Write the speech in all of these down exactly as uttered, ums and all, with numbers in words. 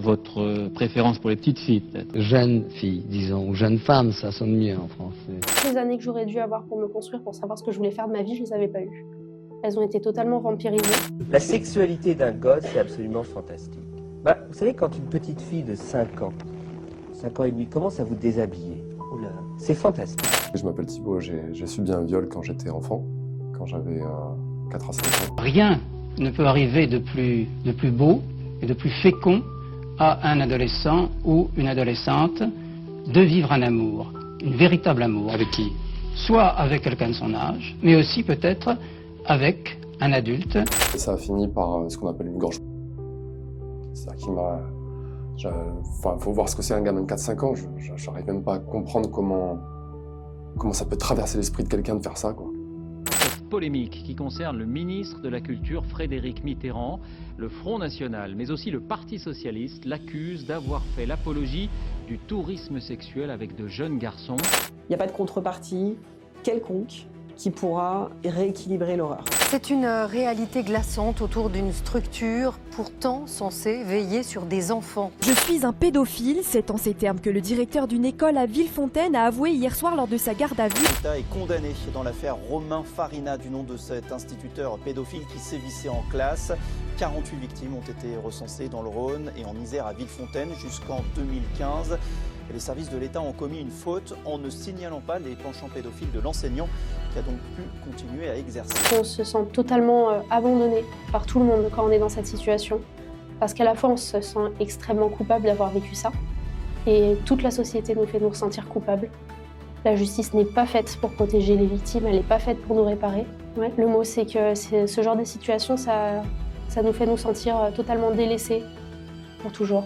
votre préférence pour les petites filles, peut-être? Jeune fille, disons, ou jeune femme, ça sonne mieux en français. Les années que j'aurais dû avoir pour me construire, pour savoir ce que je voulais faire de ma vie, je ne les avais pas eues. Elles ont été totalement vampirisées. La sexualité d'un gosse, c'est absolument fantastique. Bah, vous savez, quand une petite fille de cinq ans, cinq ans et demi, commence à vous déshabiller, oh là, c'est fantastique. Je m'appelle Thibaut, j'ai subi un viol quand j'étais enfant, quand j'avais euh, quatre à cinq ans. Rien ne peut arriver de plus, de plus beau et de plus fécond à un adolescent ou une adolescente de vivre un amour, un véritable amour. Avec qui? Soit avec quelqu'un de son âge, mais aussi peut-être avec un adulte. Et ça a fini par ce qu'on appelle une gorge. C'est-à-dire qu'il m'a... Enfin, il faut voir ce que c'est un gamin de quatre cinq ans, je n'arrive même pas à comprendre comment, comment ça peut traverser l'esprit de quelqu'un de faire ça, quoi. Cette polémique qui concerne le ministre de la Culture Frédéric Mitterrand, le Front National, mais aussi le Parti Socialiste, l'accuse d'avoir fait l'apologie du tourisme sexuel avec de jeunes garçons. Il n'y a pas de contrepartie quelconque qui pourra rééquilibrer l'horreur. C'est une réalité glaçante autour d'une structure pourtant censée veiller sur des enfants. Je suis un pédophile, c'est en ces termes que le directeur d'une école à Villefontaine a avoué hier soir lors de sa garde à vue. L'État est condamné dans l'affaire Romain Farina, du nom de cet instituteur pédophile qui sévissait en classe. quarante-huit victimes ont été recensées dans le Rhône et en Isère à Villefontaine jusqu'en deux mille quinze. Et les services de l'État ont commis une faute en ne signalant pas les penchants pédophiles de l'enseignant qui a donc pu continuer à exercer. On se sent totalement euh, abandonné par tout le monde quand on est dans cette situation. Parce qu'à la fois on se sent extrêmement coupable d'avoir vécu ça et toute la société nous fait nous ressentir coupables. La justice n'est pas faite pour protéger les victimes, elle n'est pas faite pour nous réparer. Ouais. Le mot c'est que ce genre de situation, ça, ça nous fait nous sentir totalement délaissés pour toujours.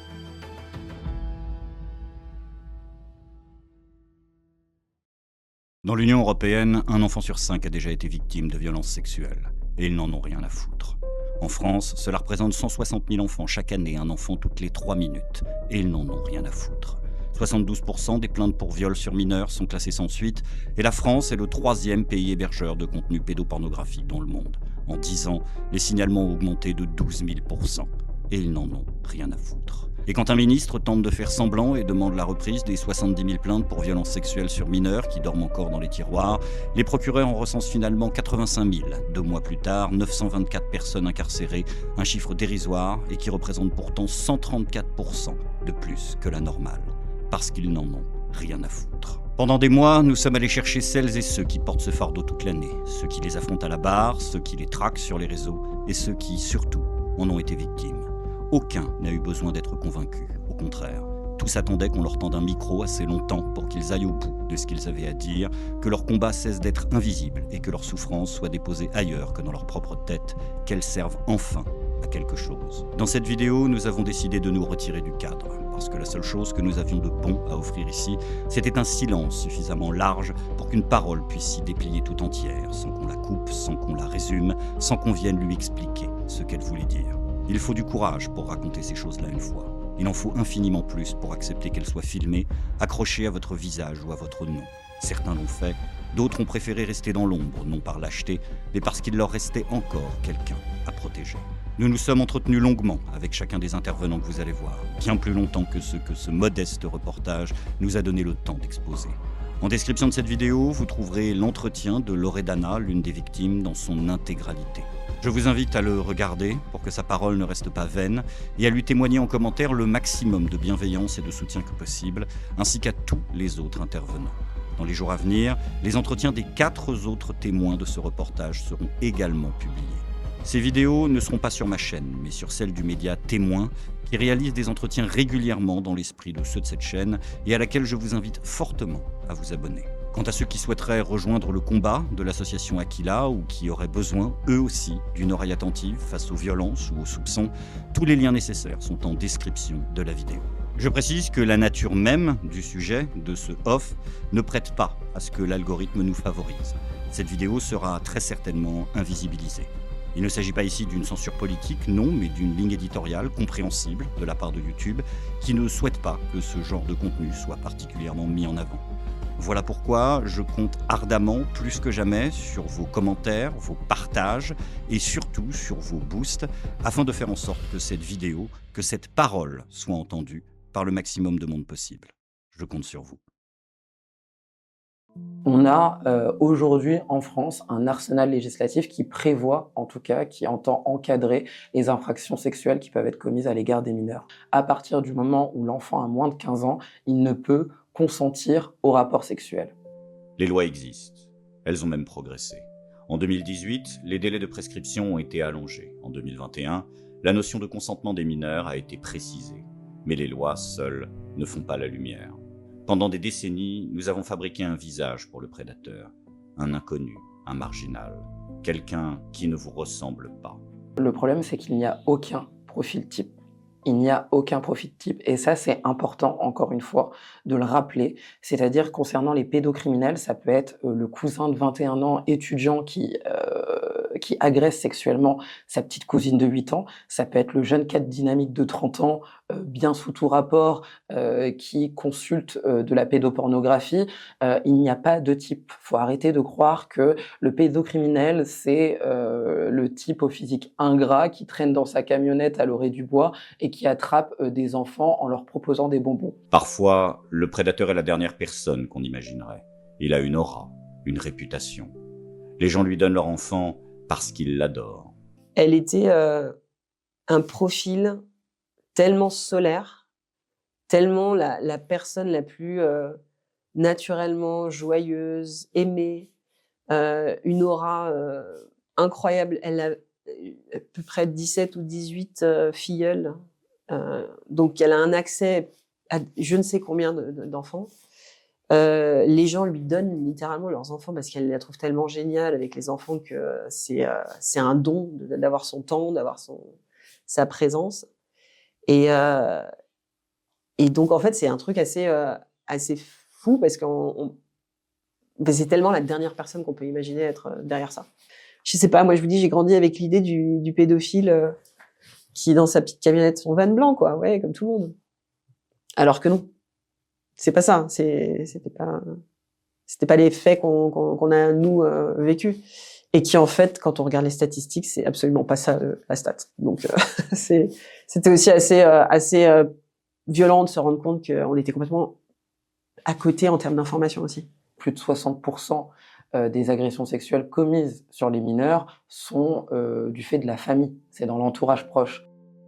Dans l'Union européenne, un enfant sur cinq a déjà été victime de violences sexuelles, et ils n'en ont rien à foutre. En France, cela représente cent soixante mille enfants chaque année, un enfant toutes les trois minutes, et ils n'en ont rien à foutre. soixante-douze pour cent des plaintes pour viol sur mineurs sont classées sans suite, et la France est le troisième pays hébergeur de contenu pédopornographique dans le monde. En dix ans, les signalements ont augmenté de douze mille pour cent, et ils n'en ont rien à foutre. Et quand un ministre tente de faire semblant et demande la reprise des soixante-dix mille plaintes pour violences sexuelles sur mineurs qui dorment encore dans les tiroirs, les procureurs en recensent finalement quatre-vingt-cinq mille. Deux mois plus tard, neuf cent vingt-quatre personnes incarcérées, un chiffre dérisoire et qui représente pourtant cent trente-quatre pour cent de plus que la normale. Parce qu'ils n'en ont rien à foutre. Pendant des mois, nous sommes allés chercher celles et ceux qui portent ce fardeau toute l'année, ceux qui les affrontent à la barre, ceux qui les traquent sur les réseaux et ceux qui, surtout, en ont été victimes. Aucun n'a eu besoin d'être convaincu, au contraire. Tous attendaient qu'on leur tende un micro assez longtemps pour qu'ils aillent au bout de ce qu'ils avaient à dire, que leur combat cesse d'être invisible et que leur souffrance soit déposée ailleurs que dans leur propre tête, qu'elles servent enfin à quelque chose. Dans cette vidéo, nous avons décidé de nous retirer du cadre, parce que la seule chose que nous avions de bon à offrir ici, c'était un silence suffisamment large pour qu'une parole puisse s'y déplier tout entière, sans qu'on la coupe, sans qu'on la résume, sans qu'on vienne lui expliquer ce qu'elle voulait dire. Il faut du courage pour raconter ces choses-là une fois. Il en faut infiniment plus pour accepter qu'elles soient filmées, accrochées à votre visage ou à votre nom. Certains l'ont fait, d'autres ont préféré rester dans l'ombre, non par lâcheté, mais parce qu'il leur restait encore quelqu'un à protéger. Nous nous sommes entretenus longuement avec chacun des intervenants que vous allez voir, bien plus longtemps que ce que ce modeste reportage nous a donné le temps d'exposer. En description de cette vidéo, vous trouverez l'entretien de Loredana, l'une des victimes, dans son intégralité. Je vous invite à le regarder pour que sa parole ne reste pas vaine et à lui témoigner en commentaire le maximum de bienveillance et de soutien que possible, ainsi qu'à tous les autres intervenants. Dans les jours à venir, les entretiens des quatre autres témoins de ce reportage seront également publiés. Ces vidéos ne seront pas sur ma chaîne, mais sur celle du média Témoin, qui réalise des entretiens régulièrement dans l'esprit de ceux de cette chaîne et à laquelle je vous invite fortement à vous abonner. Quant à ceux qui souhaiteraient rejoindre le combat de l'association Aquila ou qui auraient besoin, eux aussi, d'une oreille attentive face aux violences ou aux soupçons, tous les liens nécessaires sont en description de la vidéo. Je précise que la nature même du sujet, de ce off, ne prête pas à ce que l'algorithme nous favorise. Cette vidéo sera très certainement invisibilisée. Il ne s'agit pas ici d'une censure politique, non, mais d'une ligne éditoriale compréhensible de la part de YouTube qui ne souhaite pas que ce genre de contenu soit particulièrement mis en avant. Voilà pourquoi je compte ardemment, plus que jamais, sur vos commentaires, vos partages et surtout sur vos boosts afin de faire en sorte que cette vidéo, que cette parole soit entendue par le maximum de monde possible. Je compte sur vous. On a euh, aujourd'hui en France un arsenal législatif qui prévoit, en tout cas, qui entend encadrer les infractions sexuelles qui peuvent être commises à l'égard des mineurs. À partir du moment où l'enfant a moins de quinze ans, il ne peut consentir au rapport sexuel. Les lois existent. Elles ont même progressé. En deux mille dix-huit, les délais de prescription ont été allongés. En deux mille vingt et un, la notion de consentement des mineurs a été précisée. Mais les lois, seules, ne font pas la lumière. Pendant des décennies, nous avons fabriqué un visage pour le prédateur. Un inconnu, un marginal, quelqu'un qui ne vous ressemble pas. Le problème, c'est qu'il n'y a aucun profil type. Il n'y a aucun profil type. Et ça, c'est important, encore une fois, de le rappeler. C'est-à-dire, concernant les pédocriminels, ça peut être euh, le cousin de vingt et un ans, étudiant, qui, euh, qui agresse sexuellement sa petite cousine de huit ans. Ça peut être le jeune cadre dynamique de trente ans, euh, bien sous tout rapport, euh, qui consulte euh, de la pédopornographie. Euh, il n'y a pas de type. Il faut arrêter de croire que le pédocriminel, c'est euh, le type au physique ingrat qui traîne dans sa camionnette à l'orée du bois et qui attrape euh, des enfants en leur proposant des bonbons. Parfois, le prédateur est la dernière personne qu'on imaginerait. Il a une aura, une réputation. Les gens lui donnent leur enfant parce qu'ils l'adorent. Elle était euh, un profil tellement solaire, tellement la, la personne la plus euh, naturellement joyeuse, aimée, euh, une aura euh, incroyable. Elle a à peu près dix-sept ou dix-huit euh, filleuls, euh, donc elle a un accès à je ne sais combien de, de, d'enfants. Euh, les gens lui donnent littéralement leurs enfants parce qu'elle la trouve tellement géniale avec les enfants que c'est euh, c'est un don de, d'avoir son temps, d'avoir son sa présence. Et euh, et donc en fait c'est un truc assez euh, assez fou parce qu'on on, ben, c'est tellement la dernière personne qu'on peut imaginer être derrière ça. Je sais pas, moi je vous dis, j'ai grandi avec l'idée du, du pédophile euh, qui est dans sa petite camionnette, son van blanc, quoi, ouais, comme tout le monde. Alors que non, c'est pas ça, c'est, c'était pas, c'était pas les faits qu'on, qu'on, qu'on a nous euh, vécu, et qui en fait, quand on regarde les statistiques, c'est absolument pas ça euh, la stat. Donc euh, c'est, c'était aussi assez, euh, assez euh, violent de se rendre compte qu'on était complètement à côté en termes d'information aussi. Plus de soixante pour cent des agressions sexuelles commises sur les mineurs sont euh, du fait de la famille, c'est dans l'entourage proche.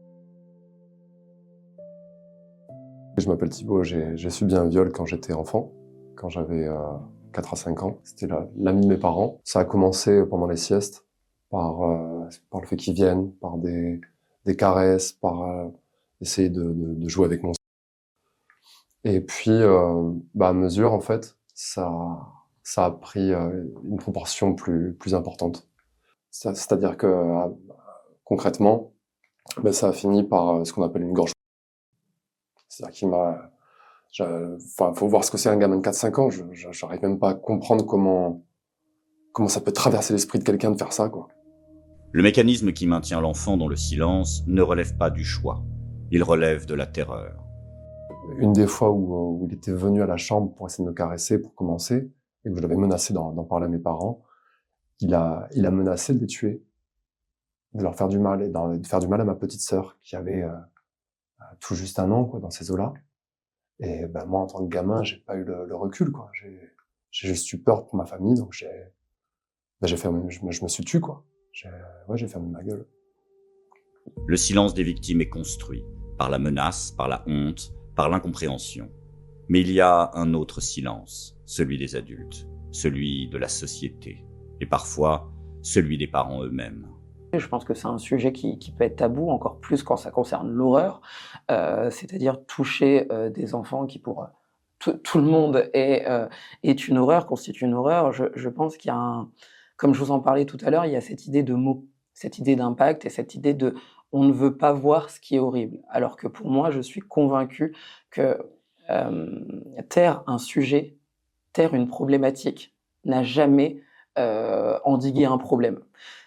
Je m'appelle Thibaut, j'ai, j'ai subi un viol quand j'étais enfant, quand j'avais euh, quatre à cinq ans. C'était la, l'ami de mes parents. Ça a commencé pendant les siestes, par, euh, par le fait qu'ils viennent, par des, des caresses, par euh, essayer de, de, de jouer avec mon... Et puis, euh, bah, à mesure, en fait, ça... ça a pris euh, une proportion plus, plus importante. Ça, c'est-à-dire que, euh, concrètement, ben, ça a fini par euh, ce qu'on appelle une gorge. C'est-à-dire qu'il m'a... Enfin, faut voir ce que c'est un gamin de quatre à cinq ans, je, je, j'arrive même pas à comprendre comment, comment ça peut traverser l'esprit de quelqu'un de faire ça, quoi. Le mécanisme qui maintient l'enfant dans le silence ne relève pas du choix, il relève de la terreur. Une des fois où, où il était venu à la chambre pour essayer de me caresser, pour commencer, et que je l'avais menacé d'en, d'en parler à mes parents, il a, il a menacé de les tuer, de leur faire du mal, et de faire du mal à ma petite sœur, qui avait euh, tout juste un an, quoi, dans ces eaux-là. Et ben, moi, en tant que gamin, j'ai pas eu le, le recul, quoi. J'ai, j'ai juste eu peur pour ma famille, donc j'ai, ben, j'ai fermé, je, je me suis tué, quoi. J'ai, ouais, j'ai fermé ma gueule. Le silence des victimes est construit par la menace, par la honte, par l'incompréhension. Mais il y a un autre silence, celui des adultes, celui de la société, et parfois celui des parents eux-mêmes. Je pense que c'est un sujet qui, qui peut être tabou, encore plus quand ça concerne l'horreur, euh, c'est-à-dire toucher euh, des enfants qui pour tout, tout le monde est, euh, est une horreur, constitue une horreur. Je, je pense qu'il y a un, comme je vous en parlais tout à l'heure, il y a cette idée de mot, cette idée d'impact et cette idée de on ne veut pas voir ce qui est horrible. Alors que pour moi, je suis convaincu que euh, taire un sujet, taire une problématique n'a jamais euh, endigué un problème.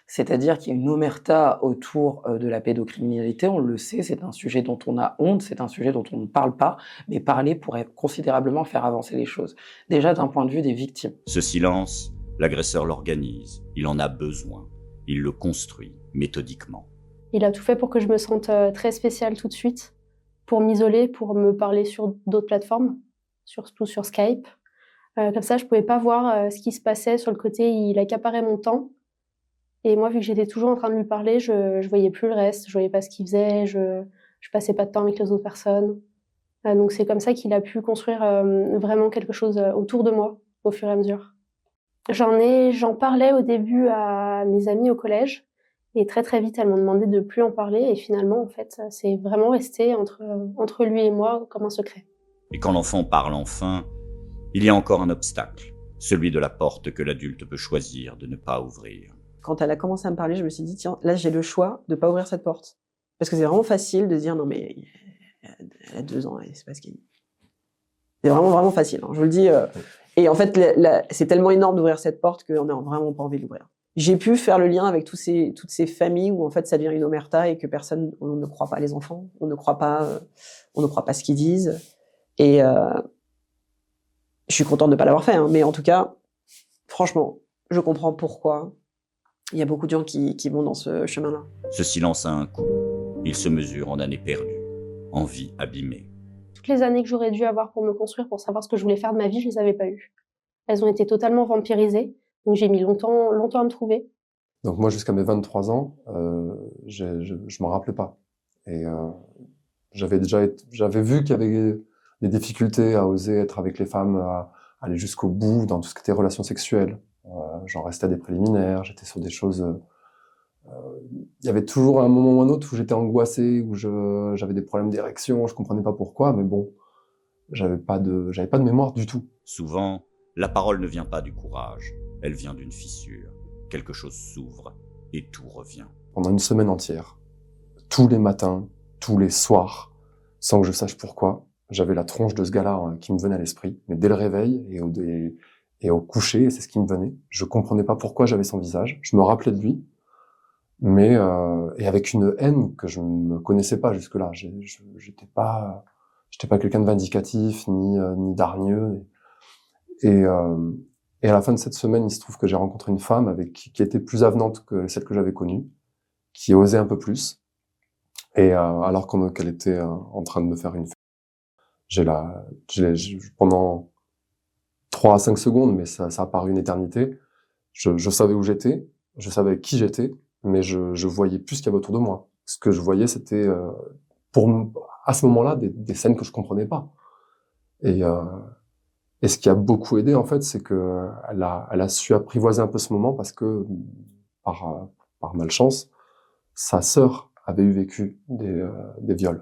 C'est-à-dire qu'il y a une omerta autour de la pédocriminalité, on le sait, c'est un sujet dont on a honte, c'est un sujet dont on ne parle pas, mais parler pourrait considérablement faire avancer les choses. Déjà d'un point de vue des victimes. Ce silence, l'agresseur l'organise, il en a besoin, il le construit méthodiquement. Il a tout fait pour que je me sente très spéciale tout de suite, pour m'isoler, pour me parler sur d'autres plateformes, surtout sur Skype. Euh, comme ça, je pouvais pas voir euh, ce qui se passait sur le côté, il accaparait mon temps. Et moi, vu que j'étais toujours en train de lui parler, je, je voyais plus le reste, je voyais pas ce qu'il faisait, je, je passais pas de temps avec les autres personnes. Euh, donc c'est comme ça qu'il a pu construire euh, vraiment quelque chose autour de moi, au fur et à mesure. J'en ai, j'en parlais au début à mes amies au collège, et très très vite, elles m'ont demandé de plus en parler, et finalement, en fait, c'est vraiment resté entre, entre lui et moi comme un secret. Et quand l'enfant parle enfin, il y a encore un obstacle, celui de la porte que l'adulte peut choisir de ne pas ouvrir. Quand elle a commencé à me parler, je me suis dit, tiens, là, j'ai le choix de pas ouvrir cette porte. Parce que c'est vraiment facile de dire, non, mais elle a deux ans, elle sait pas ce qu'elle dit. C'est vraiment, vraiment facile, hein, je vous le dis. Euh, et en fait, la, la, c'est tellement énorme d'ouvrir cette porte qu'on n'a vraiment pas envie de l'ouvrir. J'ai pu faire le lien avec tous ces, toutes ces familles où, en fait, ça devient une omerta et que personne, on ne croit pas les enfants, on ne croit pas, euh, on ne croit pas ce qu'ils disent. Et euh, je suis contente de ne pas l'avoir fait, hein, mais en tout cas, franchement, je comprends pourquoi il y a beaucoup de gens qui, qui vont dans ce chemin-là. Ce silence a un coût. Il se mesure en années perdues, en vie abîmée. Toutes les années que j'aurais dû avoir pour me construire, pour savoir ce que je voulais faire de ma vie, je les avais pas eues. Elles ont été totalement vampirisées, donc j'ai mis longtemps, longtemps à me trouver. Donc moi, jusqu'à mes vingt-trois ans, euh, je, je, je m'en rappelais pas. Et euh, j'avais déjà été, j'avais vu qu'il y avait des difficultés à oser être avec les femmes, à aller jusqu'au bout dans tout ce qui était relations sexuelles. Euh, j'en restais à des préliminaires, j'étais sur des choses... Il euh, y avait toujours un moment ou un autre où j'étais angoissé, où je, j'avais des problèmes d'érection, je comprenais pas pourquoi, mais bon, j'avais pas de, j'avais pas de mémoire du tout. Souvent, la parole ne vient pas du courage, elle vient d'une fissure. Quelque chose s'ouvre et tout revient. Pendant une semaine entière, tous les matins, tous les soirs, sans que je sache pourquoi, j'avais la tronche de ce gars-là hein, qui me venait à l'esprit, mais dès le réveil et au, et, et au coucher, c'est ce qui me venait. Je comprenais pas pourquoi j'avais son visage, je me rappelais de lui, mais euh, et avec une haine que je ne connaissais pas jusque-là. J'ai, je, j'étais pas, j'étais pas quelqu'un de vindicatif ni euh, ni d'hargneux. Et, et, euh, et à la fin de cette semaine, il se trouve que j'ai rencontré une femme avec qui, qui était plus avenante que celle que j'avais connue, qui osait un peu plus. Et euh, alors qu'on, qu'elle était euh, en train de me faire une, j'ai la, j'ai, j'ai, pendant trois à cinq secondes, mais ça, ça a paru une éternité. Je, je savais où j'étais, je savais qui j'étais. Mais je, je voyais plus ce qu'il y avait autour de moi. Ce que je voyais, c'était, euh, pour à ce moment-là, des, des scènes que je comprenais pas. Et, euh, et ce qui a beaucoup aidé, en fait, c'est que elle a, elle a su apprivoiser un peu ce moment parce que, par, par malchance, sa sœur avait eu vécu des, euh, des viols.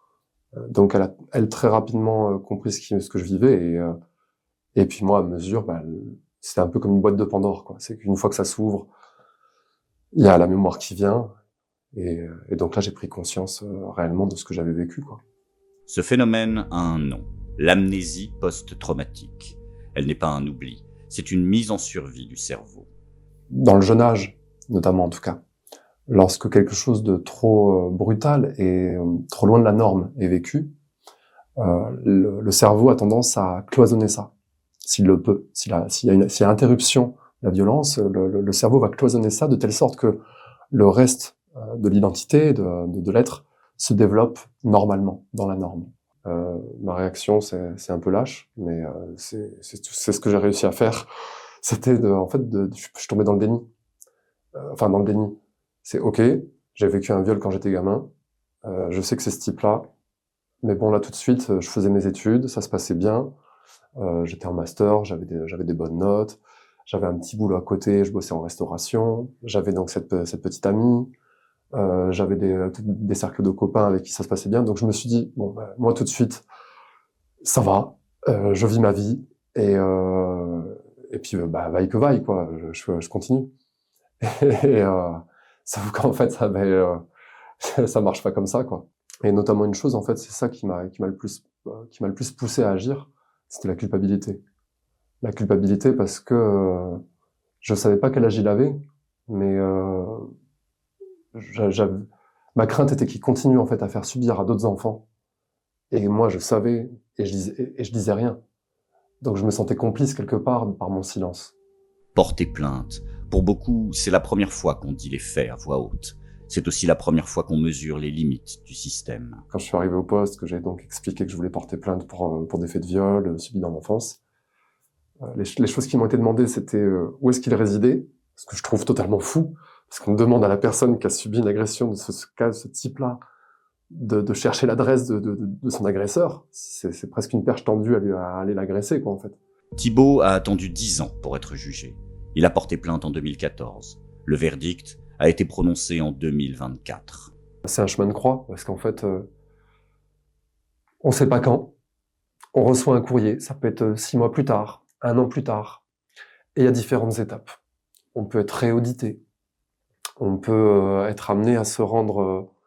Donc, elle a, elle très rapidement compris ce, qui, ce que je vivais. Et, euh, et puis moi, à mesure, bah, c'était un peu comme une boîte de Pandore, quoi. C'est qu'une fois que ça s'ouvre, il y a la mémoire qui vient, et, et donc là j'ai pris conscience euh, réellement de ce que j'avais vécu, quoi. Ce phénomène a un nom, l'amnésie post-traumatique. Elle n'est pas un oubli, c'est une mise en survie du cerveau. Dans le jeune âge, notamment en tout cas, lorsque quelque chose de trop euh, brutal et euh, trop loin de la norme est vécu, euh, le, le cerveau a tendance à cloisonner ça, s'il le peut. S'il, a, s'il y a une, s'il y a interruption, la violence, le, le, le cerveau va cloisonner ça de telle sorte que le reste euh, de l'identité, de, de, de l'être, se développe normalement, dans la norme. Euh, ma réaction, c'est, c'est un peu lâche, mais euh, c'est, c'est, c'est ce que j'ai réussi à faire. C'était de, en fait, de, je suis tombé dans le déni. Euh, enfin, dans le déni. C'est ok, j'ai vécu un viol quand j'étais gamin, euh, je sais que c'est ce type-là, mais bon, là, tout de suite, je faisais mes études, ça se passait bien, euh, j'étais en master, j'avais des, j'avais des bonnes notes, j'avais un petit boulot à côté, je bossais en restauration, j'avais donc cette, cette petite amie, euh, j'avais des, des cercles de copains avec qui ça se passait bien, donc je me suis dit, bon, bah, moi tout de suite, ça va, euh, je vis ma vie, et, euh, et puis, bah, vaille que vaille, quoi, je, je, je continue. Et euh, sauf qu'en fait, ça, bah, euh, ça marche pas comme ça, quoi. Et notamment une chose, en fait, c'est ça qui m'a, qui m'a le plus, euh, qui m'a le plus poussé à agir, c'était la culpabilité. La culpabilité parce que euh, je savais pas quel âge il avait, Mais euh, ma crainte était qu'il continue en fait à faire subir à d'autres enfants. Et moi, je savais et je disais, et je disais rien. Donc je me sentais complice quelque part par mon silence. Porter plainte. Pour beaucoup, c'est la première fois qu'on dit les faits à voix haute. C'est aussi la première fois qu'on mesure les limites du système. Quand je suis arrivé au poste, que j'ai donc expliqué que je voulais porter plainte pour, pour des faits de viol euh, subis dans l'enfance, euh, les, les choses qui m'ont été demandées, c'était euh, où est-ce qu'il résidait, ce que je trouve totalement fou, parce qu'on demande à la personne qui a subi une agression de ce, ce, ce type-là de, de chercher l'adresse de, de, de, de son agresseur. C'est, c'est presque une perche tendue à, lui, à aller l'agresser, quoi, en fait. Thibault a attendu dix ans pour être jugé. Il a porté plainte en deux mille quatorze. Le verdict a été prononcé en deux mille vingt-quatre. C'est un chemin de croix, parce qu'en fait, euh, on ne sait pas quand. On reçoit un courrier, ça peut être six mois plus tard, un an plus tard. Et il y a différentes étapes. On peut être réaudité. On peut euh, être amené à se rendre,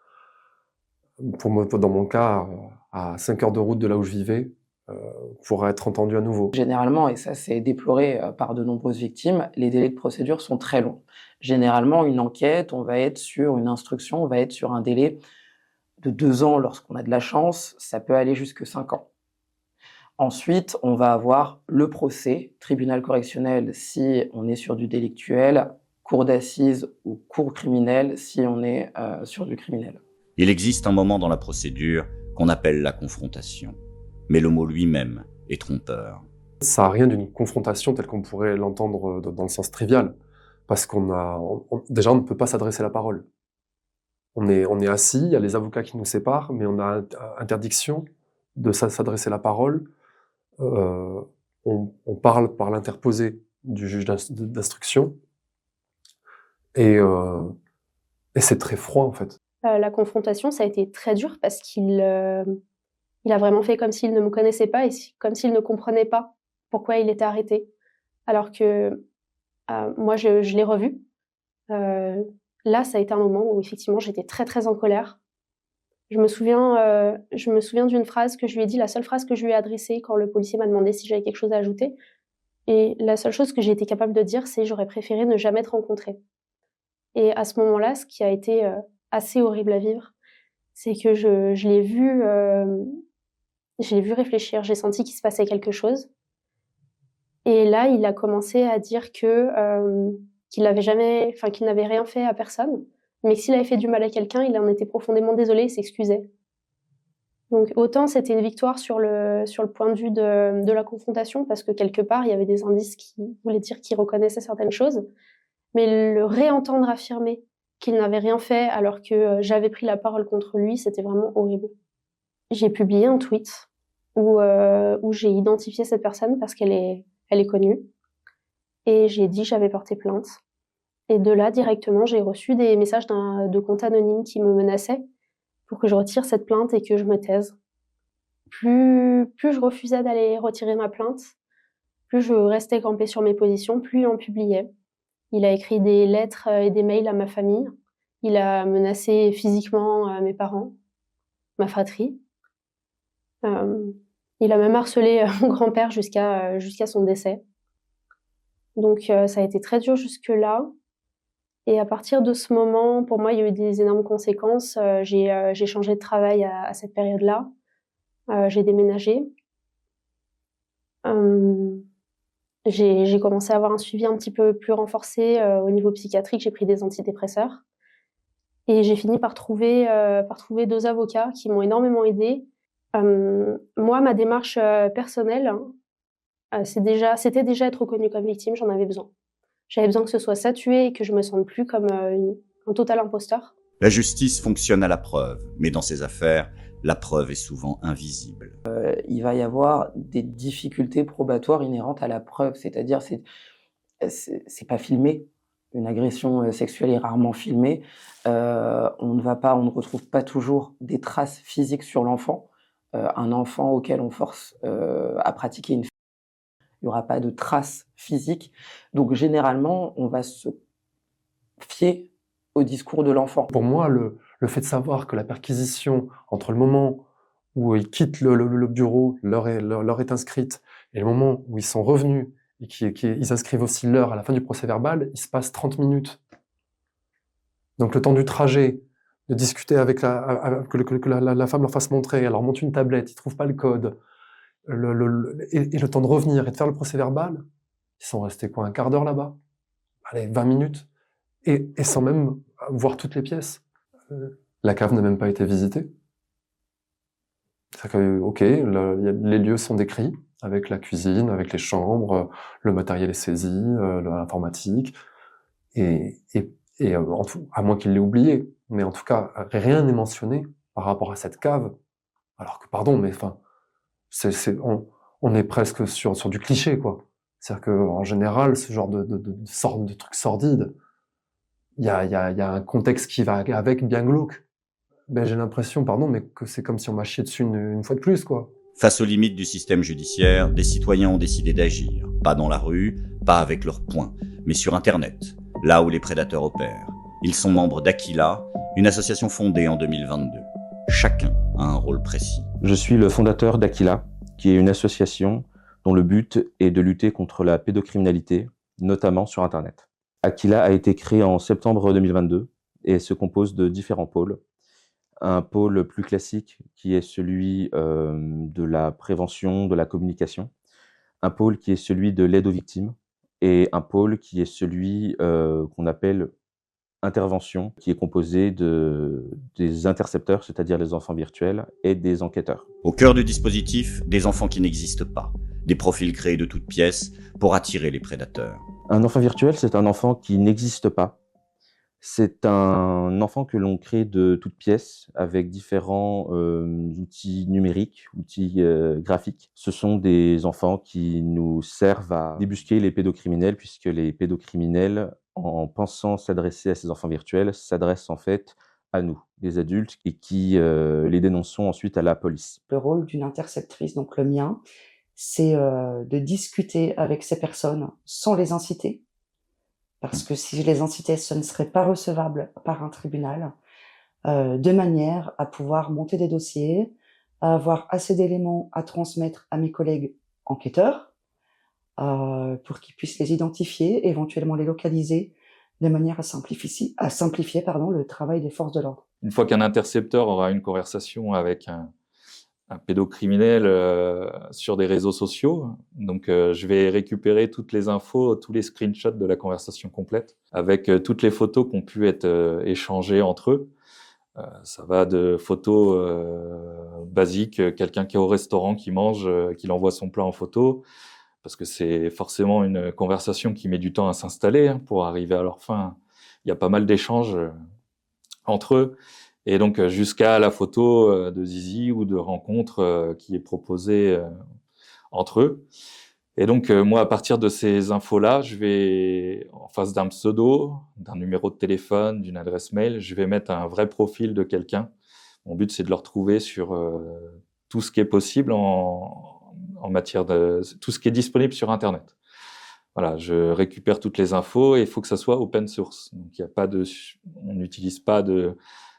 euh, pour moi, dans mon cas, à cinq heures de route de là où je vivais, euh, pour être entendu à nouveau. Généralement, et ça c'est déploré par de nombreuses victimes, les délais de procédure sont très longs. Généralement, une enquête, on va être sur une instruction, on va être sur un délai de deux ans lorsqu'on a de la chance, ça peut aller jusque cinq ans. Ensuite, on va avoir le procès, tribunal correctionnel si on est sur du délictuel, cour d'assises ou cour criminelle si on est euh, sur du criminel. Il existe un moment dans la procédure qu'on appelle la confrontation. Mais le mot lui-même est trompeur. Ça n'a rien d'une confrontation telle qu'on pourrait l'entendre dans le sens trivial. Parce qu'on a, on, déjà, on ne peut pas s'adresser la parole. On est, on est assis, il y a les avocats qui nous séparent, mais on a interdiction de s'adresser la parole. Euh, on, on parle par l'interposé du juge d'instruction. Et, euh, et c'est très froid, en fait. Euh, la confrontation, ça a été très dur parce qu'il euh, il a vraiment fait comme s'il ne me connaissait pas et comme s'il ne comprenait pas pourquoi il était arrêté. Alors que Euh, moi, je, je l'ai revu. Euh, là, ça a été un moment où, effectivement, j'étais très, très en colère. Je me souviens, euh, je me souviens d'une phrase que je lui ai dit, la seule phrase que je lui ai adressée quand le policier m'a demandé si j'avais quelque chose à ajouter. Et la seule chose que j'ai été capable de dire, c'est « j'aurais préféré ne jamais te rencontrer ». Et à ce moment-là, ce qui a été euh, assez horrible à vivre, c'est que je, je l'ai vu, euh, je l'ai vu réfléchir. J'ai senti qu'il se passait quelque chose. Et là, il a commencé à dire que euh, qu'il n'avait jamais, enfin qu'il n'avait rien fait à personne, mais que s'il avait fait du mal à quelqu'un, il en était profondément désolé et s'excusait. Donc autant c'était une victoire sur le sur le point de vue de, de la confrontation, parce que quelque part il y avait des indices qui voulaient dire qu'il reconnaissait certaines choses, mais le réentendre affirmer qu'il n'avait rien fait alors que j'avais pris la parole contre lui, c'était vraiment horrible. J'ai publié un tweet où euh, où j'ai identifié cette personne parce qu'elle est Elle est connue. Et j'ai dit que j'avais porté plainte. Et de là, directement, j'ai reçu des messages d'un, de comptes anonymes qui me menaçaient pour que je retire cette plainte et que je me taise. Plus, plus je refusais d'aller retirer ma plainte, plus je restais campée sur mes positions, plus il en publiait. Il a écrit des lettres et des mails à ma famille. Il a menacé physiquement mes parents, ma fratrie. Euh, Il a même harcelé mon grand-père jusqu'à jusqu'à son décès. Donc euh, ça a été très dur jusque-là. Et à partir de ce moment, pour moi, il y a eu des énormes conséquences. Euh, j'ai euh, j'ai changé de travail à, à cette période-là. Euh, j'ai déménagé. Euh, j'ai j'ai commencé à avoir un suivi un petit peu plus renforcé euh, au niveau psychiatrique. J'ai pris des antidépresseurs. Et j'ai fini par trouver, euh, par trouver deux avocats qui m'ont énormément aidée. Euh, moi, ma démarche euh, personnelle, euh, c'est déjà, c'était déjà être reconnue comme victime, j'en avais besoin. J'avais besoin que ce soit statué et que je me sente plus comme euh, une, un total imposteur. La justice fonctionne à la preuve, mais dans ces affaires, la preuve est souvent invisible. Euh, il va y avoir des difficultés probatoires inhérentes à la preuve, c'est-à-dire c'est, c'est, c'est pas filmé. Une agression sexuelle est rarement filmée. Euh, on ne va pas, on ne retrouve pas toujours des traces physiques sur l'enfant. Euh, un enfant auquel on force euh, à pratiquer une il n'y aura pas de traces physiques. Donc généralement, on va se fier au discours de l'enfant. Pour moi, le, le fait de savoir que la perquisition, entre le moment où ils quittent le, le, le bureau, l'heure est, l'heure, l'heure est inscrite, et le moment où ils sont revenus, et qu'ils inscrivent aussi l'heure à la fin du procès verbal, il se passe trente minutes. Donc le temps du trajet, de discuter avec la, avec, que, que, que la, la, la femme leur fasse montrer, elle leur montre une tablette, ils trouvent pas le code, le, le, le, et, et le temps de revenir et de faire le procès-verbal, ils sont restés quoi, un quart d'heure là-bas? Allez, vingt minutes, et, et sans même voir toutes les pièces. La cave n'a même pas été visitée. C'est-à-dire que, ok, le, les lieux sont décrits, avec la cuisine, avec les chambres, le matériel est saisi, euh, l'informatique, et, et, et en tout, à moins qu'il l'ait oublié, mais en tout cas, rien n'est mentionné par rapport à cette cave, alors que, pardon, mais enfin, c'est, c'est, on, on est presque sur, sur du cliché, quoi. C'est-à-dire qu'en général, ce genre de, de, de, de, sorte de trucs sordides, il y a, y, a, y a un contexte qui va avec bien glauque. Ben, j'ai l'impression, pardon, mais que c'est comme si on m'a chié dessus une, une fois de plus, quoi. Face aux limites du système judiciaire, des citoyens ont décidé d'agir. Pas dans la rue, pas avec leurs poings, mais sur Internet, là où les prédateurs opèrent. Ils sont membres d'Aquila, une association fondée en deux mille vingt-deux. Chacun a un rôle précis. Je suis le fondateur d'Aquila, qui est une association dont le but est de lutter contre la pédocriminalité, notamment sur Internet. Aquila a été créé en septembre deux mille vingt-deux et se compose de différents pôles. Un pôle plus classique qui est celui euh, de la prévention, de la communication, un pôle qui est celui de l'aide aux victimes et un pôle qui est celui euh, qu'on appelle intervention, qui est composé de, des intercepteurs, c'est-à-dire les enfants virtuels, et des enquêteurs. Au cœur du dispositif, des enfants qui n'existent pas, des profils créés de toutes pièces pour attirer les prédateurs. Un enfant virtuel, c'est un enfant qui n'existe pas. C'est un enfant que l'on crée de toutes pièces avec différents euh, outils numériques, outils euh, graphiques. Ce sont des enfants qui nous servent à débusquer les pédocriminels, puisque les pédocriminels, en pensant s'adresser à ces enfants virtuels, s'adressent en fait à nous, des adultes, et qui euh, les dénonçons ensuite à la police. Le rôle d'une interceptrice, donc le mien, c'est euh, de discuter avec ces personnes sans les inciter. Parce que si je les incitais, ce ne serait pas recevable par un tribunal, euh, de manière à pouvoir monter des dossiers, à avoir assez d'éléments à transmettre à mes collègues enquêteurs, euh, pour qu'ils puissent les identifier, éventuellement les localiser, de manière à simplifier, à simplifier pardon, le travail des forces de l'ordre. Une fois qu'un intercepteur aura une conversation avec un, un pédocriminel euh, sur des réseaux sociaux. Donc, euh, je vais récupérer toutes les infos, tous les screenshots de la conversation complète, avec euh, toutes les photos qui ont pu être euh, échangées entre eux. Euh, ça va de photos euh, basiques, quelqu'un qui est au restaurant, qui mange, euh, qui envoie son plat en photo, parce que c'est forcément une conversation qui met du temps à s'installer hein, pour arriver à leur fin. Il y a pas mal d'échanges euh, entre eux. Et donc, jusqu'à la photo de Zizi ou de rencontre qui est proposée entre eux. Et donc, moi, à partir de ces infos-là, je vais, en face d'un pseudo, d'un numéro de téléphone, d'une adresse mail, je vais mettre un vrai profil de quelqu'un. Mon but, c'est de le retrouver sur euh, tout ce qui est possible en, en matière de... tout ce qui est disponible sur Internet. Voilà, je récupère toutes les infos et il faut que ça soit open source. Donc, il y a pas de... on n'utilise pas de...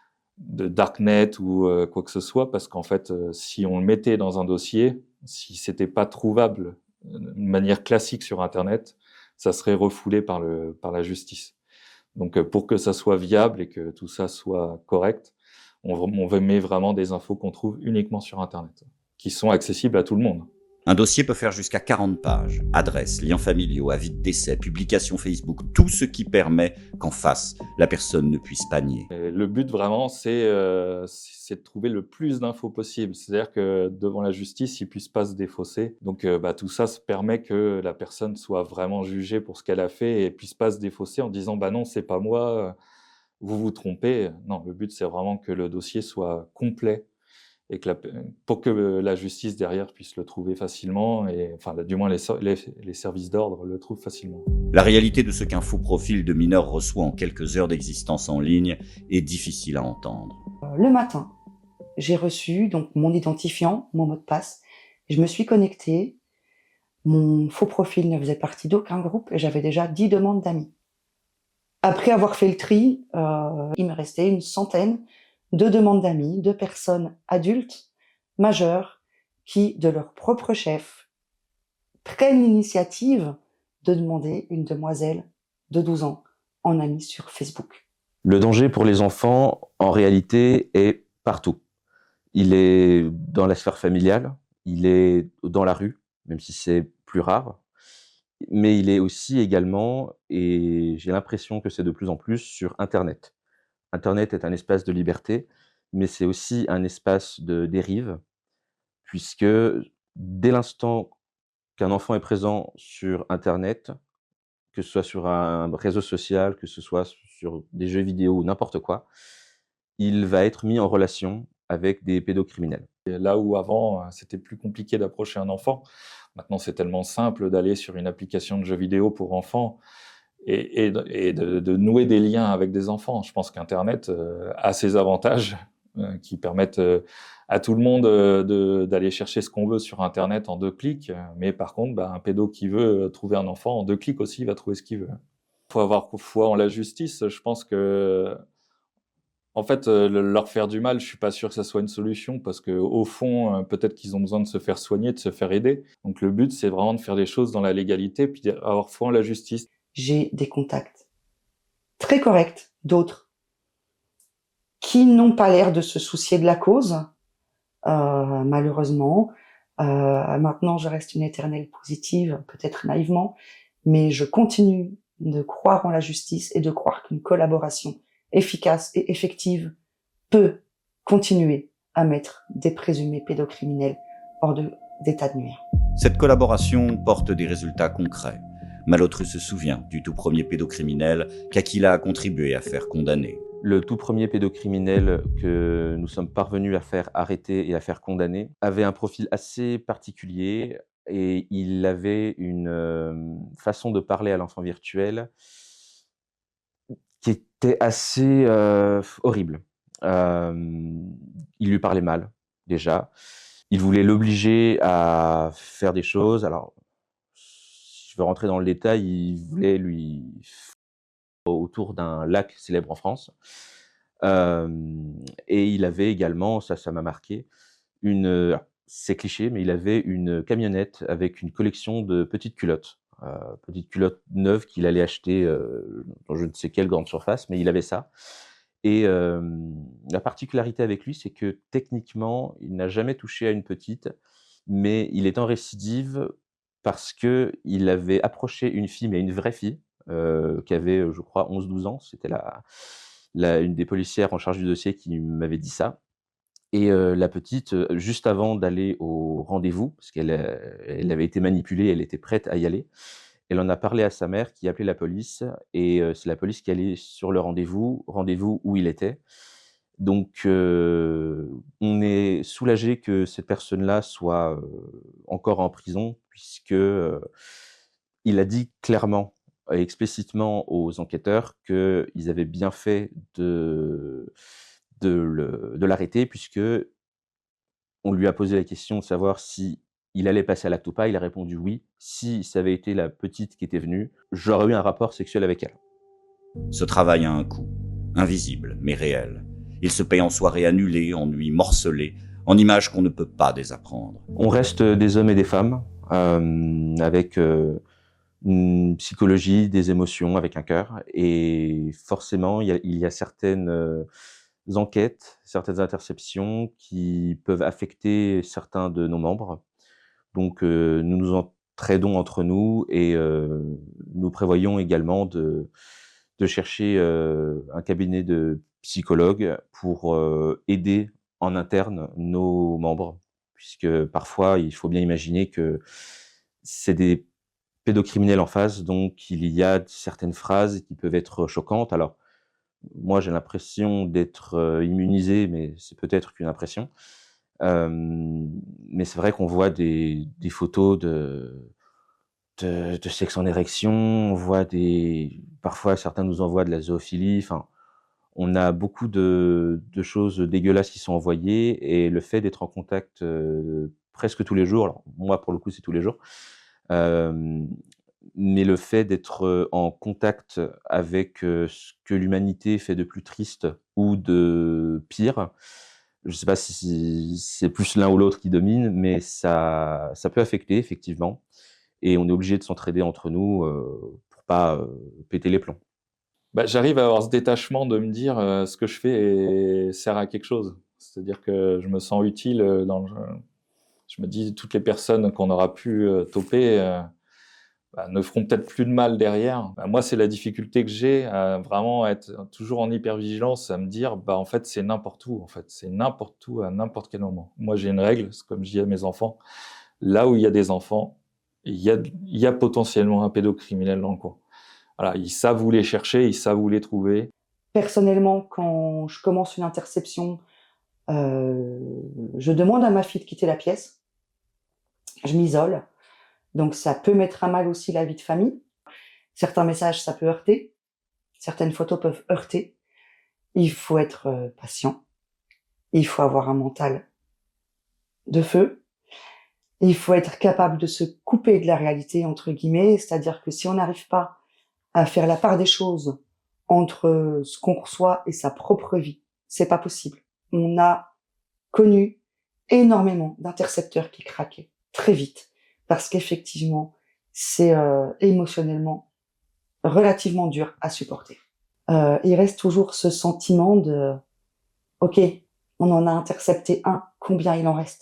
de darknet ou euh, quoi que ce soit, parce qu'en fait, euh, si on le mettait dans un dossier, si c'était pas trouvable de manière classique sur Internet, ça serait refoulé par le par la justice. Donc, euh, pour que ça soit viable et que tout ça soit correct, on, on met vraiment des infos qu'on trouve uniquement sur Internet, qui sont accessibles à tout le monde. Un dossier peut faire jusqu'à quarante pages. Adresse, liens familiaux, avis de décès, publication Facebook, tout ce qui permet qu'en face, la personne ne puisse pas nier. Et le but vraiment, c'est euh, c'est de trouver le plus d'infos possible. C'est-à-dire que devant la justice, ils ne puissent pas se défausser. Donc euh, bah, tout ça se permet que la personne soit vraiment jugée pour ce qu'elle a fait et ne puisse pas se défausser en disant bah non, c'est pas moi, vous vous trompez. Non, le but, c'est vraiment que le dossier soit complet. Et que la, pour que la justice derrière puisse le trouver facilement, et enfin du moins les, les, les services d'ordre le trouvent facilement. La réalité de ce qu'un faux profil de mineur reçoit en quelques heures d'existence en ligne est difficile à entendre. Le matin, j'ai reçu donc mon identifiant, mon mot de passe, je me suis connectée, mon faux profil ne faisait partie d'aucun groupe et j'avais déjà dix demandes d'amis. Après avoir fait le tri, euh, il me restait une centaine de demandes d'amis, de personnes adultes, majeures, qui, de leur propre chef, prennent l'initiative de demander une demoiselle de douze ans en ami sur Facebook. Le danger pour les enfants, en réalité, est partout. Il est dans la sphère familiale, il est dans la rue, même si c'est plus rare, mais il est aussi également, et j'ai l'impression que c'est de plus en plus, sur Internet. Internet est un espace de liberté, mais c'est aussi un espace de dérive, puisque dès l'instant qu'un enfant est présent sur Internet, que ce soit sur un réseau social, que ce soit sur des jeux vidéo ou n'importe quoi, il va être mis en relation avec des pédocriminels. Et là où avant, c'était plus compliqué d'approcher un enfant, maintenant c'est tellement simple d'aller sur une application de jeux vidéo pour enfants et, et, de, et de, de nouer des liens avec des enfants. Je pense qu'Internet euh, a ses avantages euh, qui permettent euh, à tout le monde euh, d'aller chercher ce qu'on veut sur Internet en deux clics, mais par contre, bah, un pédo qui veut trouver un enfant, en deux clics aussi, il va trouver ce qu'il veut. Il faut avoir foi en la justice. Je pense que En fait, euh, leur faire du mal, je suis pas sûr que ça soit une solution parce que au fond, euh, peut-être qu'ils ont besoin de se faire soigner, de se faire aider. Donc le but, c'est vraiment de faire les choses dans la légalité, puis d'avoir foi en la justice. J'ai des contacts très corrects, d'autres qui n'ont pas l'air de se soucier de la cause, euh, malheureusement. Euh, maintenant, je reste une éternelle positive, peut-être naïvement, mais je continue de croire en la justice et de croire qu'une collaboration efficace et effective peut continuer à mettre des présumés pédocriminels hors de, d'état de nuire. Cette collaboration porte des résultats concrets. Malotru se souvient du tout premier pédocriminel qu'Aquila a contribué à faire condamner. Le tout premier pédocriminel que nous sommes parvenus à faire arrêter et à faire condamner avait un profil assez particulier et il avait une euh, façon de parler à l'enfant virtuel qui était assez euh, horrible. Euh, il lui parlait mal, déjà. Il voulait l'obliger à faire des choses. Alors, si je veux rentrer dans le détail, il voulait lui autour d'un lac célèbre en France. Euh, et il avait également, ça, ça m'a marqué, une, c'est cliché, mais il avait une camionnette avec une collection de petites culottes. Euh, petite culotte neuve qu'il allait acheter euh, dans je ne sais quelle grande surface, mais il avait ça. Et euh, la particularité avec lui, c'est que techniquement, il n'a jamais touché à une petite, mais il est en récidive parce qu'il avait approché une fille, mais une vraie fille, euh, qui avait, je crois, onze douze ans. C'était la, la, une des policières en charge du dossier qui m'avait dit ça. Et euh, la petite, euh, juste avant d'aller au rendez-vous, parce qu'elle euh, elle avait été manipulée, elle était prête à y aller, elle en a parlé à sa mère qui appelait la police, et euh, c'est la police qui allait sur le rendez-vous, rendez-vous où il était. Donc, euh, on est soulagé que cette personne-là soit euh, encore en prison, puisque euh, il a dit clairement et explicitement aux enquêteurs qu'ils avaient bien fait de de, le, de l'arrêter, puisque on lui a posé la question de savoir si il allait passer à l'acte ou pas. Il a répondu oui. Si ça avait été la petite qui était venue, j'aurais eu un rapport sexuel avec elle. Ce travail a un coût, invisible mais réel. Il se paye en soirées annulées, en nuits morcelées, en images qu'on ne peut pas désapprendre. On reste des hommes et des femmes, euh, avec euh, une psychologie, des émotions, avec un cœur. Et forcément, il y a, il y a certaines... Euh, enquêtes, certaines interceptions qui peuvent affecter certains de nos membres. Donc, euh, nous nous entraidons entre nous et euh, nous prévoyons également de, de chercher euh, un cabinet de psychologues pour euh, aider en interne nos membres, puisque parfois, il faut bien imaginer que c'est des pédocriminels en face, donc il y a certaines phrases qui peuvent être choquantes. Alors, moi, j'ai l'impression d'être euh, immunisé, mais c'est peut-être qu'une impression. Euh, mais c'est vrai qu'on voit des, des photos de, de, de sexe en érection, on voit des... Parfois, certains nous envoient de la zoophilie. Enfin, on a beaucoup de, de choses dégueulasses qui sont envoyées, et le fait d'être en contact euh, presque tous les jours, alors moi, pour le coup, c'est tous les jours, euh, mais le fait d'être en contact avec ce que l'humanité fait de plus triste ou de pire, je ne sais pas si c'est plus l'un ou l'autre qui domine, mais ça, ça peut affecter, effectivement. Et on est obligé de s'entraider entre nous euh, pour pas euh, péter les plombs. bah, j'arrive à avoir ce détachement de me dire euh, ce que je fais et sert à quelque chose. C'est-à-dire que je me sens utile dans le... Je me dis, toutes les personnes qu'on aura pu euh, toper euh, bah, ne feront peut-être plus de mal derrière. Bah, moi, c'est la difficulté que j'ai à vraiment être toujours en hypervigilance, à me dire, bah, en fait, c'est n'importe où. En fait, c'est n'importe où, à n'importe quel moment. Moi, j'ai une règle, c'est comme je dis à mes enfants, là où il y a des enfants, il y a, il y a potentiellement un pédocriminel dans le coin. Voilà, ils savent où les chercher, ils savent où les trouver. Personnellement, quand je commence une interception, euh, je demande à ma fille de quitter la pièce. Je m'isole. Donc ça peut mettre à mal aussi la vie de famille. Certains messages, ça peut heurter. Certaines photos peuvent heurter. Il faut être euh, patient. Il faut avoir un mental de feu. Il faut être capable de se couper de la réalité, entre guillemets. C'est-à-dire que si on n'arrive pas à faire la part des choses entre ce qu'on reçoit et sa propre vie, c'est pas possible. On a connu énormément d'intercepteurs qui craquaient très vite, parce qu'effectivement, c'est euh, émotionnellement relativement dur à supporter. Euh, il reste toujours ce sentiment de « Ok, on en a intercepté un, combien il en reste ?»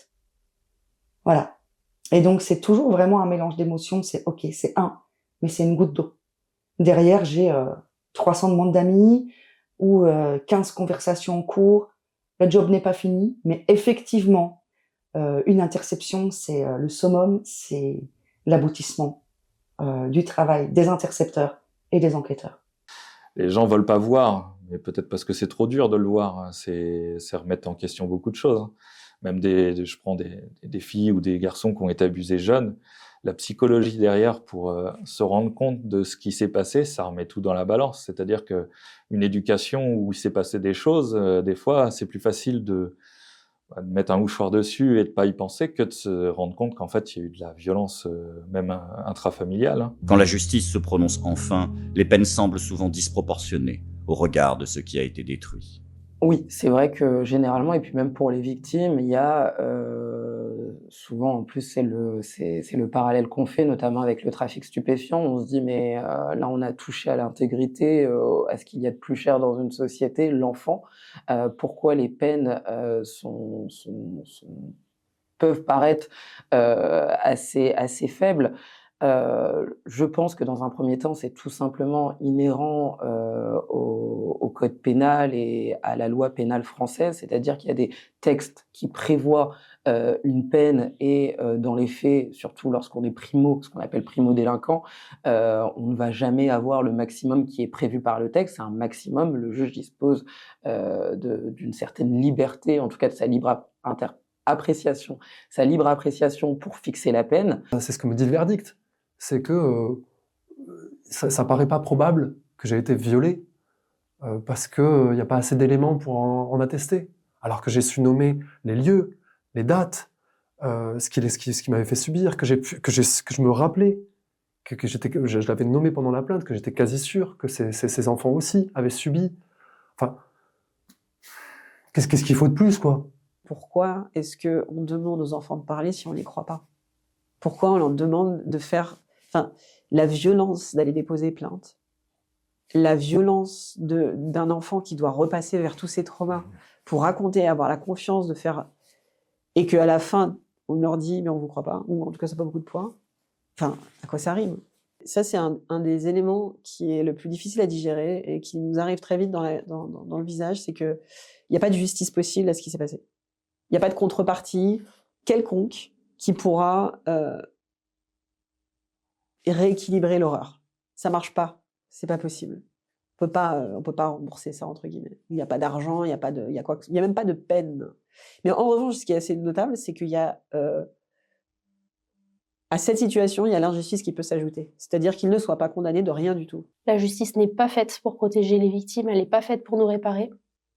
Voilà. Et donc, c'est toujours vraiment un mélange d'émotions, c'est « Ok, c'est un, mais c'est une goutte d'eau. » Derrière, j'ai euh, trois cents demandes d'amis ou euh, quinze conversations en cours. Le job n'est pas fini, mais effectivement, Euh, une interception, c'est euh, le summum, c'est l'aboutissement euh, du travail des intercepteurs et des enquêteurs. Les gens veulent pas voir, mais peut-être parce que c'est trop dur de le voir. C'est, c'est remettre en question beaucoup de choses. Même des, des je prends des, des filles ou des garçons qui ont été abusés jeunes. La psychologie derrière pour euh, se rendre compte de ce qui s'est passé, ça remet tout dans la balance. C'est-à-dire que une éducation où il s'est passé des choses, euh, des fois, c'est plus facile de de mettre un mouchoir dessus et de pas y penser que de se rendre compte qu'en fait, il y a eu de la violence, euh, même intrafamiliale. Quand la justice se prononce enfin, les peines semblent souvent disproportionnées au regard de ce qui a été détruit. Oui, c'est vrai que généralement, et puis même pour les victimes, il y a euh, souvent, en plus, c'est le, c'est, c'est le parallèle qu'on fait, notamment avec le trafic stupéfiant. On se dit, mais euh, là, on a touché à l'intégrité, euh, à ce qu'il y a de plus cher dans une société, l'enfant. Euh, pourquoi les peines euh, sont, sont, sont, peuvent paraître euh, assez, assez faibles? Euh, je pense que dans un premier temps, c'est tout simplement inhérent euh, au, au code pénal et à la loi pénale française, c'est-à-dire qu'il y a des textes qui prévoient euh, une peine et euh, dans les faits, surtout lorsqu'on est primo, ce qu'on appelle primo-délinquant, euh, on ne va jamais avoir le maximum qui est prévu par le texte, c'est un maximum, le juge dispose euh, de, d'une certaine liberté, en tout cas de sa libre inter- appréciation, sa libre appréciation pour fixer la peine. C'est ce que me dit le verdict. C'est que euh, ça, ça paraît pas probable que j'ai été violé euh, parce qu'il n'y euh, a pas assez d'éléments pour en, en attester. Alors que j'ai su nommer les lieux, les dates, euh, ce qui, ce qui, ce qui m'avait fait subir, que, j'ai pu, que, j'ai, que je me rappelais, que, que, j'étais, que je, je l'avais nommé pendant la plainte, que j'étais quasi sûr que ces, ces, ces enfants aussi avaient subi. Enfin, qu'est-ce, qu'est-ce qu'il faut de plus, quoi? Pourquoi est-ce qu'on demande aux enfants de parler si on ne les croit pas? Pourquoi on leur demande de faire... Enfin, la violence d'aller déposer plainte, la violence de, d'un enfant qui doit repasser vers tous ses traumas pour raconter, avoir la confiance de faire... Et qu'à la fin, on leur dit « mais on ne vous croit pas », ou en tout cas, ça n'a pas beaucoup de poids. Enfin, à quoi ça rime? Ça, c'est un, un des éléments qui est le plus difficile à digérer et qui nous arrive très vite dans, la, dans, dans, dans le visage, c'est qu'il n'y a pas de justice possible à ce qui s'est passé. Il n'y a pas de contrepartie quelconque qui pourra... Euh, et rééquilibrer l'horreur. Ça marche pas, c'est pas possible. On peut pas, on peut pas rembourser ça entre guillemets. Il n'y a pas d'argent, il y a pas de, il y a quoi, il y a même pas de peine. Mais en revanche, ce qui est assez notable, c'est qu'il y a euh, à cette situation, il y a l'injustice qui peut s'ajouter. C'est-à-dire qu'ils ne soient pas condamnés de rien du tout. La justice n'est pas faite pour protéger les victimes, elle n'est pas faite pour nous réparer.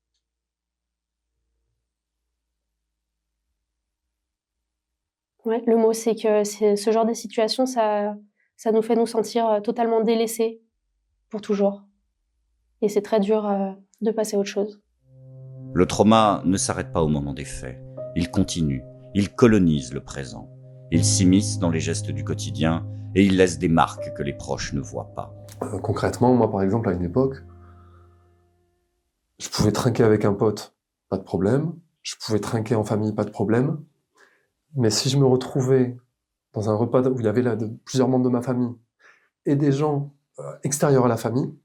Ouais, le mot, c'est que c'est, ce genre de situation, ça, ça nous fait nous sentir totalement délaissés pour toujours. Et c'est très dur euh, de passer à autre chose. Le trauma ne s'arrête pas au moment des faits. Il continue, il colonise le présent. Il s'immisce dans les gestes du quotidien et il laisse des marques que les proches ne voient pas. Euh, concrètement, moi par exemple, à une époque, Je pouvais trinquer avec un pote, pas de problème. Je pouvais trinquer en famille, pas de problème. Mais si je me retrouvais dans un repas où il y avait là de, plusieurs membres de ma famille et des gens euh, extérieurs à la famille,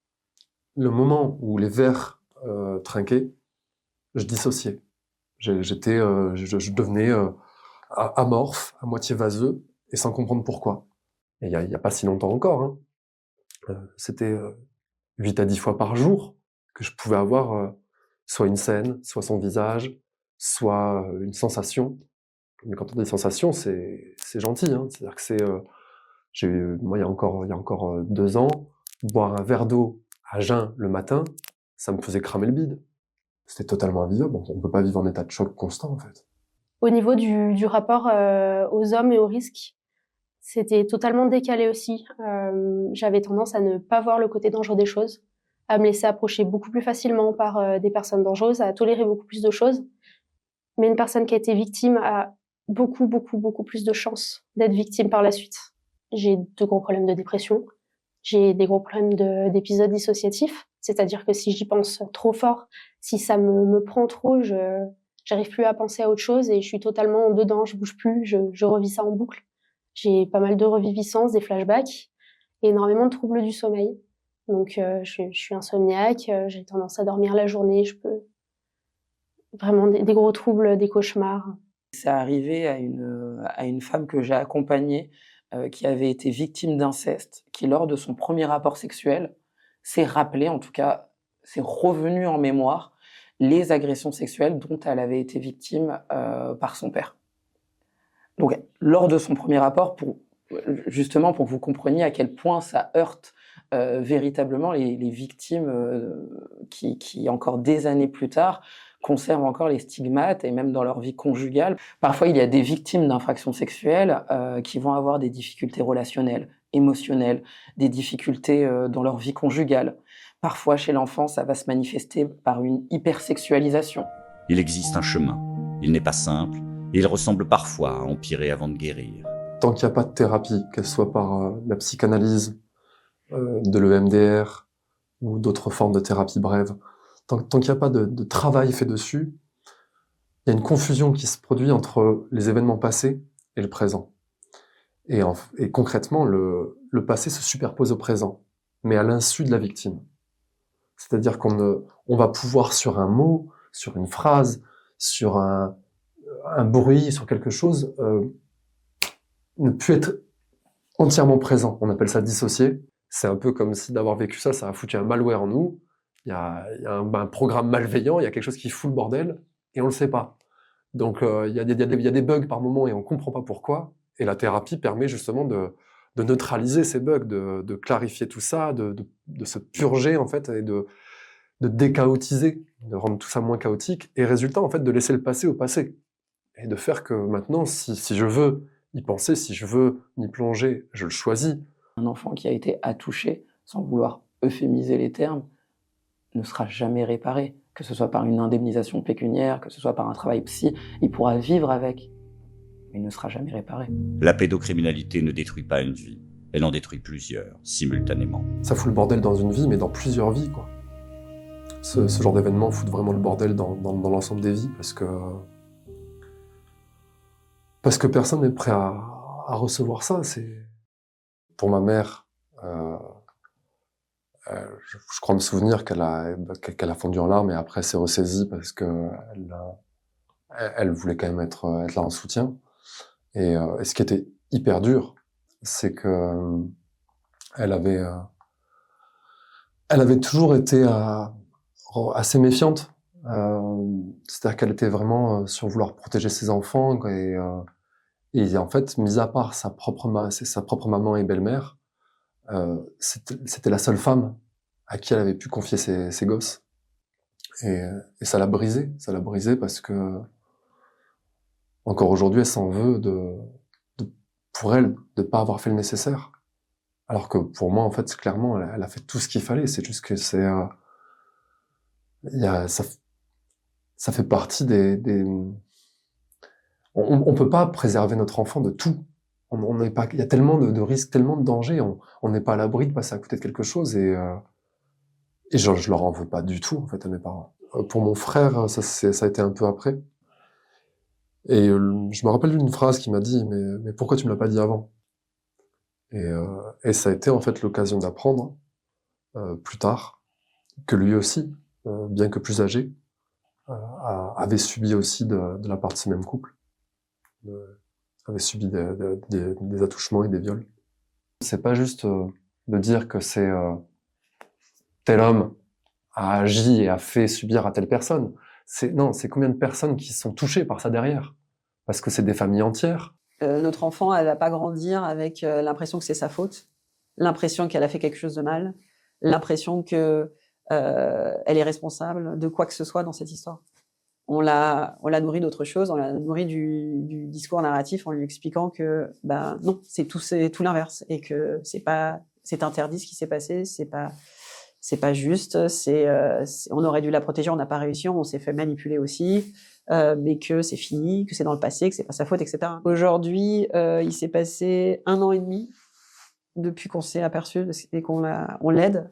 le moment où les verres euh, trinquaient, je dissociais. J'étais, euh, je, je devenais euh, amorphe, à moitié vaseux, et sans comprendre pourquoi. Et il y a, y a pas si longtemps encore, hein. euh, c'était euh, huit à dix fois par jour que je pouvais avoir euh, soit une scène, soit son visage, soit euh, une sensation. Mais quand on dit sensation, c'est c'est gentil, hein. C'est-à-dire que c'est, euh, j'ai eu, moi il y a encore il y a encore euh, deux ans, boire un verre d'eau à jeun le matin, ça me faisait cramer le bide. C'était totalement invivable. On ne peut pas vivre en état de choc constant, en fait. Au niveau du, du rapport euh, aux hommes et aux risques, c'était totalement décalé aussi. Euh, j'avais tendance à ne pas voir le côté dangereux des choses, à me laisser approcher beaucoup plus facilement par euh, des personnes dangereuses, à tolérer beaucoup plus de choses. Mais une personne qui a été victime a beaucoup, beaucoup, beaucoup plus de chances d'être victime par la suite. J'ai de gros problèmes de dépression, j'ai des gros problèmes de, d'épisodes dissociatifs, c'est-à-dire que si j'y pense trop fort, si ça me, me prend trop, je j'arrive plus à penser à autre chose et je suis totalement dedans, je bouge plus, je, je revis ça en boucle. J'ai pas mal de reviviscences, des flashbacks et énormément de troubles du sommeil. Donc euh, je, je suis insomniaque, euh, j'ai tendance à dormir la journée, je peux vraiment des, des gros troubles, des cauchemars. C'est arrivé à une, à une femme que j'ai accompagnée euh, qui avait été victime d'inceste, qui lors de son premier rapport sexuel s'est rappelé, en tout cas, s'est revenu en mémoire les agressions sexuelles dont elle avait été victime euh, par son père. Donc, lors de son premier rapport, pour, justement pour que vous compreniez à quel point ça heurte euh, véritablement les, les victimes euh, qui, qui, encore des années plus tard, conservent encore les stigmates et même dans leur vie conjugale. Parfois, il y a des victimes d'infractions sexuelles euh, qui vont avoir des difficultés relationnelles, émotionnelles, des difficultés euh, dans leur vie conjugale. Parfois, chez l'enfant, ça va se manifester par une hypersexualisation. Il existe un chemin. Il n'est pas simple et il ressemble parfois à empirer avant de guérir. Tant qu'il n'y a pas de thérapie, qu'elle soit par euh, la psychanalyse, euh, de l'E M D R ou d'autres formes de thérapie brève, tant, tant qu'il n'y a pas de, de travail fait dessus, il y a une confusion qui se produit entre les événements passés et le présent. Et, en, et concrètement, le, le passé se superpose au présent, mais à l'insu de la victime. C'est-à-dire qu'on ne, on va pouvoir sur un mot, sur une phrase, sur un, un bruit, sur quelque chose, euh, ne plus être entièrement présent. On appelle ça dissocier. C'est un peu comme si d'avoir vécu ça, ça a foutu un malware en nous. Il y a, il y a un, un programme malveillant, il y a quelque chose qui fout le bordel, et on le sait pas. Donc euh, il y a des, il y a des, il y a des bugs par moment et on comprend pas pourquoi. Et la thérapie permet justement de, de neutraliser ces bugs, de, de clarifier tout ça, de, de, de se purger en fait et de, de déchaotiser, de rendre tout ça moins chaotique. Et résultat en fait de laisser le passé au passé et de faire que maintenant, si, si je veux y penser, si je veux m'y plonger, je le choisis. Un enfant qui a été attouché, sans vouloir euphémiser les termes, ne sera jamais réparé. Que ce soit par une indemnisation pécuniaire, que ce soit par un travail psy, il pourra vivre avec, mais il ne sera jamais réparé. La pédocriminalité ne détruit pas une vie, elle en détruit plusieurs, simultanément. Ça fout le bordel dans une vie, mais dans plusieurs vies, quoi. Ce, ce genre d'événement fout vraiment le bordel dans, dans, dans l'ensemble des vies, parce que parce que personne n'est prêt à, à recevoir ça. C'est pour ma mère. Euh, euh, je, je crois me souvenir qu'elle a qu'elle a fondu en larmes et après s'est ressaisie parce que elle, elle, elle voulait quand même être être là en soutien. Et, euh, et ce qui était hyper dur, c'est que euh, elle avait euh, elle avait toujours été euh, assez méfiante. Euh, c'est-à-dire qu'elle était vraiment euh, sur vouloir protéger ses enfants et, euh, et en fait, mis à part sa propre, ma- sa propre maman et belle-mère, euh, c'était, c'était la seule femme à qui elle avait pu confier ses, ses gosses. Et, et ça l'a brisée, ça l'a brisée parce que encore aujourd'hui, elle s'en veut de, de pour elle de pas avoir fait le nécessaire. Alors que pour moi, en fait, clairement, elle, elle a fait tout ce qu'il fallait. C'est juste que c'est, euh, il y a ça. Ça fait partie des... des... On ne peut pas préserver notre enfant de tout. On, on n'est pas... Il y a tellement de, de risques, tellement de dangers. On n'est pas à l'abri de passer à côté de quelque chose. Et, euh... Et je, je leur en veux pas du tout, en fait, à mes parents. Euh, pour mon frère, ça, c'est, ça a été un peu après. Et euh, je me rappelle d'une phrase qui m'a dit, mais, mais pourquoi tu me l'as pas dit avant? Et, euh, et ça a été en fait l'occasion d'apprendre, euh, plus tard, que lui aussi, euh, bien que plus âgé, euh, a, avait subi aussi de, de la part de ce même couple, euh, avait subi des, des, des, des attouchements et des viols. C'est pas juste euh, de dire que c'est euh, tel homme a agi et a fait subir à telle personne. C'est, non, c'est combien de personnes qui sont touchées par ça derrière. Parce que c'est des familles entières. Euh, notre enfant, elle va pas grandir avec euh, l'impression que c'est sa faute, l'impression qu'elle a fait quelque chose de mal, l'impression que euh, elle est responsable de quoi que ce soit dans cette histoire. On l'a, on l'a nourri d'autre chose, on l'a nourri du, du discours narratif en lui expliquant que, ben non, c'est tout, c'est tout l'inverse et que c'est pas, c'est interdit ce qui s'est passé, c'est pas, c'est pas juste, c'est, euh, c'est, on aurait dû la protéger, on n'a pas réussi, on s'est fait manipuler aussi. Euh, mais que c'est fini, que c'est dans le passé, que c'est pas sa faute, et cetera. Aujourd'hui, euh, il s'est passé un an et demi depuis qu'on s'est aperçu et qu'on l'a, on l'aide.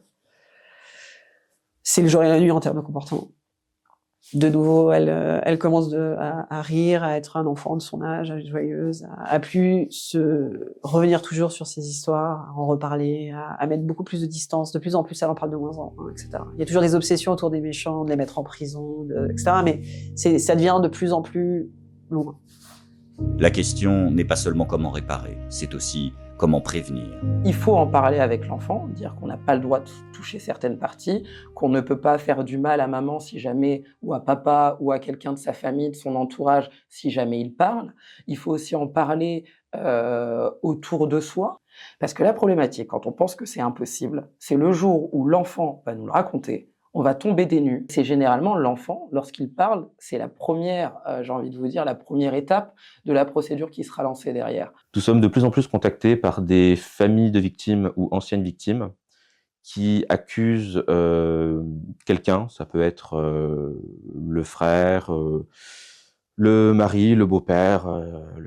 C'est le jour et la nuit en termes de comportement. De nouveau, elle, elle commence de, à, à rire, à être un enfant de son âge, à être joyeuse, à, à plus se revenir toujours sur ses histoires, à en reparler, à, à mettre beaucoup plus de distance. De plus en plus, elle en parle de moins en moins, et cetera. Il y a toujours des obsessions autour des méchants, de les mettre en prison, de, et cetera. Mais c'est, ça devient de plus en plus loin. La question n'est pas seulement comment réparer, c'est aussi comment prévenir. Il faut en parler avec l'enfant, dire qu'on n'a pas le droit de toucher certaines parties, qu'on ne peut pas faire du mal à maman si jamais, ou à papa, ou à quelqu'un de sa famille, de son entourage, si jamais il parle. Il faut aussi en parler euh, autour de soi, parce que la problématique, quand on pense que c'est impossible, c'est le jour où l'enfant va nous le raconter, on va tomber des nues. C'est généralement l'enfant, lorsqu'il parle, c'est la première, euh, j'ai envie de vous dire, la première étape de la procédure qui sera lancée derrière. Nous sommes de plus en plus contactés par des familles de victimes ou anciennes victimes qui accusent euh, quelqu'un, ça peut être euh, le frère, euh, le mari, le beau-père, euh, le,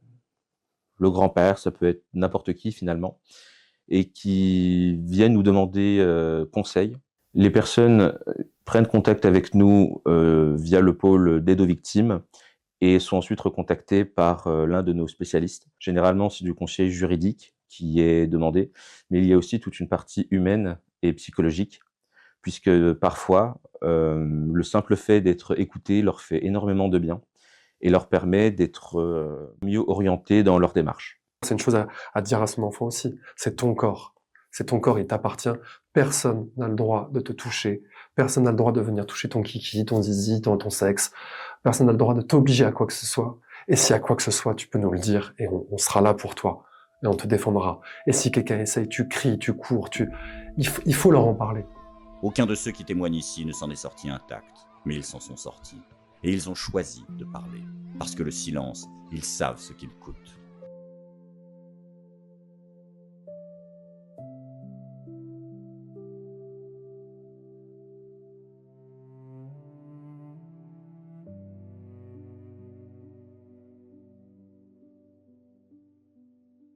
le grand-père, ça peut être n'importe qui finalement, et qui viennent nous demander euh, conseil. Les personnes prennent contact avec nous euh, via le pôle d'aide aux victimes et sont ensuite recontactées par euh, l'un de nos spécialistes. Généralement, c'est du conseil juridique qui est demandé, mais il y a aussi toute une partie humaine et psychologique, puisque parfois, euh, le simple fait d'être écouté leur fait énormément de bien et leur permet d'être euh, mieux orientés dans leur démarche. C'est une chose à, à dire à son enfant aussi, c'est ton corps. C'est ton corps, il t'appartient. Personne n'a le droit de te toucher. Personne n'a le droit de venir toucher ton kiki, ton zizi, ton, ton sexe. Personne n'a le droit de t'obliger à quoi que ce soit. Et si à quoi que ce soit, tu peux nous le dire et on, on sera là pour toi. Et on te défendra. Et si quelqu'un essaye, tu cries, tu cours, tu... Il, f- il faut leur en parler. Aucun de ceux qui témoignent ici ne s'en est sorti intact, mais ils s'en sont sortis. Et ils ont choisi de parler. Parce que le silence, ils savent ce qu'il coûte.